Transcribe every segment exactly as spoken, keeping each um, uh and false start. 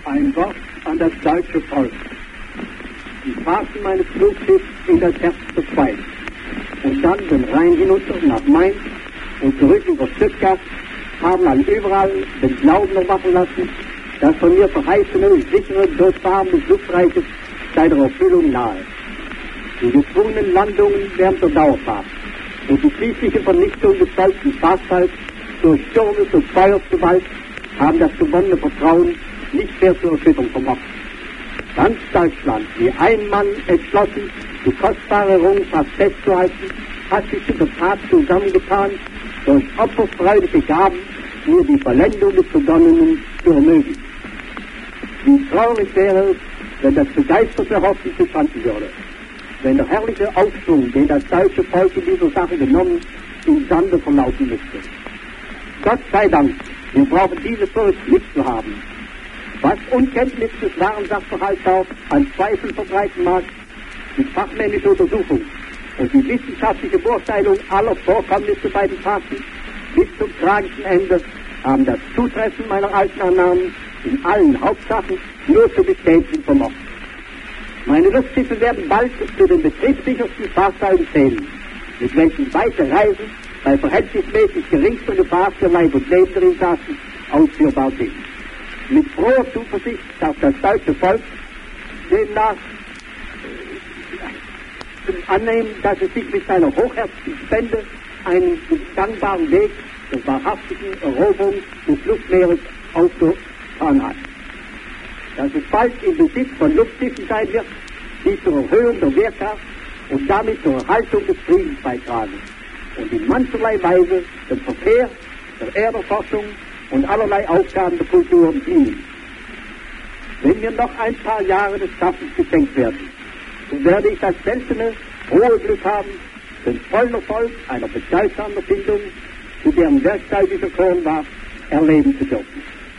Ein Wort an das deutsche Volk. Die Fahrten meines Flugschiffs in das Herz des Schweiz und dann den Rhein hinunter nach Mainz und zurück über Stuttgart haben an überall den Glauben erwachen lassen, das von mir verheißene, sichere Durchfahren des Luftreiches sei der Erfüllung nahe. Die gezwungenen Landungen während der Dauerfahrt und die schließliche Vernichtung des deutschen Staatsfalls durch Sturmes und Feuersgewalt haben das gewonnene Vertrauen nicht mehr zur Erschütterung vermocht. Ganz Deutschland, wie ein Mann entschlossen, die kostbare Errungenschaft festzuhalten, hat sich in der Tat zusammengetan, durch opferfreudige Gaben mir die Vollendung des Begonnenen zu ermöglichen. Wie traurig wäre es, wenn das begeisterte Hoffen zustanden würde, wenn der herrliche Aufschwung, den das deutsche Volk in dieser Sache genommen, im Sande verlaufen müsste. Gott sei Dank, wir brauchen diese Furcht nicht zu haben. Was Unkenntnis des wahren Sachverhalts auch an Zweifel verbreiten mag, die fachmännische Untersuchung und die wissenschaftliche Beurteilung aller Vorkommnisse bei den Fahrten bis zum tragischen Ende haben das Zutreffen meiner alten Annahmen in allen Hauptsachen nur zu bestätigen vermocht. Meine Luftschiffe werden bald zu den betriebssichersten Fahrzeugen zählen, mit welchen weite Reisen bei verhältnismäßig geringster Gefahr für Leib und Leben der Insassen ausführbar sind. Mit froher Zuversicht darf das deutsche Volk demnach äh, annehmen, dass es sich mit seiner hochherzigen Spende einen gangbaren Weg der wahrhaftigen Eroberung des Luftmeeres ausgetan hat. Dass es bald im Besitz von Luftschiffen sein wird, die zur Erhöhung der Wehrkraft und damit zur Erhaltung des Friedens beitragen und in mancherlei Weise dem Verkehr, der Erderforschung und allerlei Aufgaben der Kultur dienen. Wenn mir noch ein paar Jahre des Schaffens geschenkt werden, so werde ich das seltene, hohe Glück haben, den vollen Erfolg einer bedeutsamen Erfindung, zu deren Werkzeug ich erkoren war, erleben zu dürfen.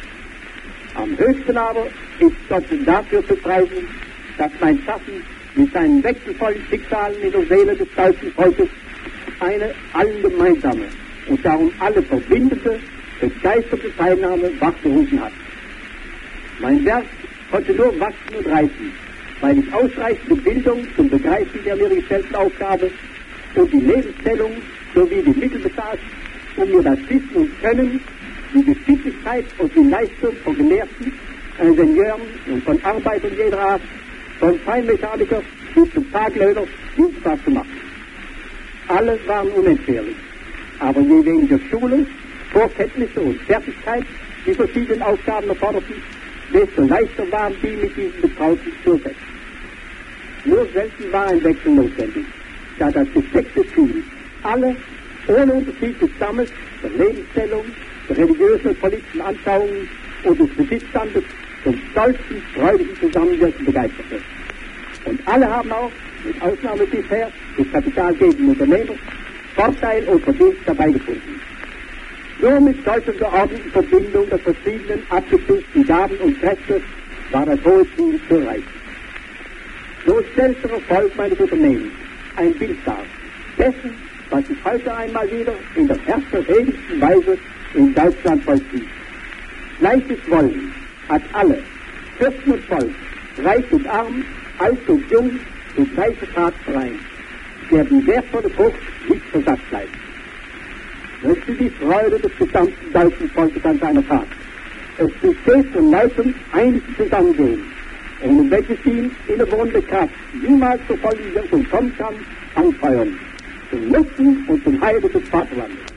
Am höchsten aber ist Gott dafür zu preisen, dass mein Schaffen mit seinen wechselvollen Schicksalen in der Seele des deutschen Volkes eine allen gemeinsame und darum alle verbindende, begeisterte Teilnahme wachgerufen hat. Mein Werk konnte nur wachsen und reifen, weil ich ausreichende Bildung zum Begreifen der mir gestellten Aufgabe und die Lebensstellung sowie die Mittel besaß, um mir das Wissen und Können, die Geschicklichkeit und die Leistung von Gelehrten, Ingenieuren und von Arbeitern jeder Art, von Feinmechaniker bis zum Taglöhner, dienstbar zu machen. Alle waren unentbehrlich, aber je weniger Schule, Vorkenntnisse und Fertigkeit die verschiedenen Aufgaben erforderten, desto leichter waren die mit diesen Betrauten zu ersetzen. Nur selten war ein Wechsel notwendig, da das gesteckte Team alle, ohne Unterschied des Stammes, der Lebensstellung, der religiösen und politischen Anschauungen und des Besitzstandes zum stolzen, freudigen Zusammenwirken begeisterte. Und alle haben auch, mit Ausnahme bisher des kapitalgebenden Unternehmers, Vorteil und Verdienst dabei gefunden. Nur mit solcher geordneten Verbindung der verschiedenen abgestuften Gaben und Kräfte war das hohe Ziel zu erreichen. So stellt der Erfolg meines Unternehmens ein Bild dar, dessen, was ich heute einmal wieder in der herzerregendsten Weise in Deutschland vollzieht. Gleiches Wollen hat alle, Fürsten und Volk, reich und arm, alt und jung, die gleiche Tat vereint, der die wertvolle Frucht nicht versagt bleibt. Möchte die Freude des gesamten deutschen Volkes an seiner Tat. Es besteht von Leuten einig Zusammengehen, ohne welches ihm innewohnende Kraft niemals zur vollen Wirkung kommen kann, anfeuern, zum Nutzen und zum Heil des Vaterlandes.